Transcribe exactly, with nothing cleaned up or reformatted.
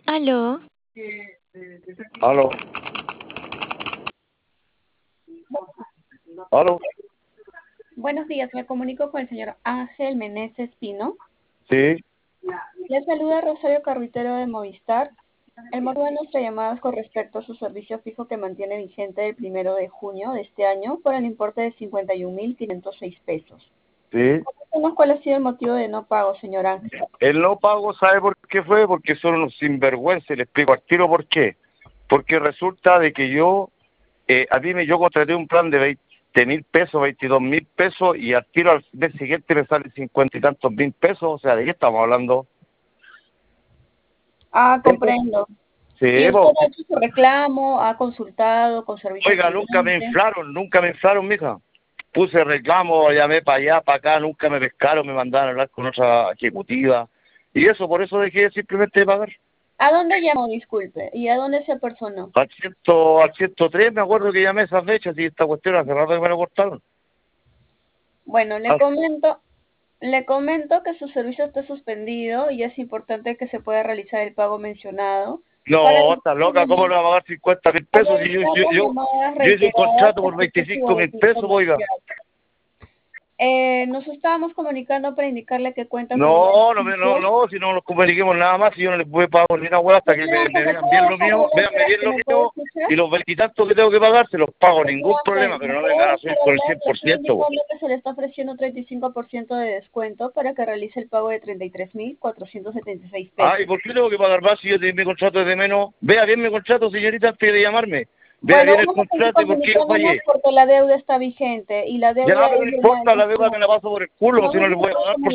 Aló. Aló, aló, Buenos días, me comunico con el señor Ángel Meneses Pino. sí, Le saluda Rosario Carruitero de Movistar. El motivo de nuestra llamada es con respecto a su servicio fijo que mantiene vigente el primero de junio de este año por el importe de cincuenta y un mil quinientos seis pesos. sí. Coméntenos cuál ha sido el motivo de no pago, señor Ángel. El no pago, ¿sabe por qué fue? Porque son unos sinvergüenza, le explico al tiro por qué. Porque resulta de que yo, eh, a mí me, yo contraté un plan de veinte mil pesos, veintidós mil pesos, y al tiro al mes siguiente me salen cincuenta y tantos mil pesos, o sea, ¿de qué estamos hablando? Ah, comprendo. ¿Y Sí, usted po. ha hecho su reclamo, ha consultado con servicio al Oiga, nunca me cliente? inflaron, nunca me inflaron, mija. Puse reclamo, llamé para allá, para acá, nunca me pescaron, me mandaron a hablar con otra ejecutiva. Y eso, por eso dejé simplemente de pagar. ¿A dónde llamó, disculpe? ¿Y a dónde se personó? Al, ciento, al ciento tres me acuerdo que llamé esas fechas y esta cuestión hace rato que me lo cortaron. Bueno, le Ah, comento, le comento que su servicio está suspendido y es importante que se pueda realizar el pago mencionado para no, está evitar loca, ¿cómo le va a pagar cincuenta mil para pesos si yo, evitar yo, las yo, llamadas yo hice un reiteradas contrato por excesivo veinticinco de mil tipo pesos, oiga? comercial. Eh, nos estábamos comunicando para indicarle que cuenta con un No, no, me- no, beneficio. no, si no nos comuniquemos nada más, si yo no les voy a pagar ni una hueá hasta que Señor me, me Ángel, ¿me vean puede bien lo bajar mío, la véanme letra? bien ¿Se lo me puede mío escuchar? y los veintitantos que tengo que pagar se los pago, Señor ningún problema, Ángel, pero ¿me no puede vengan a bajar subir con el hablar? cien Le por estoy ciento. indicando que se le está ofreciendo un treinta y cinco por ciento de descuento para que realice el pago de treinta y tres mil cuatrocientos setenta y seis Ah, ¿y pesos. por qué tengo que pagar más si yo tengo mi contrato es de menos? Vea bien mi contrato, señorita, antes de llamarme. Vea Bueno, bien el vamos a seguir contrato y por qué yo comunicándonos fallé. porque la deuda está vigente y la Ya, deuda pero es no de la importa, la deuda me la emisión. paso por el culo, si no Vamos les a voy a seguir pagar por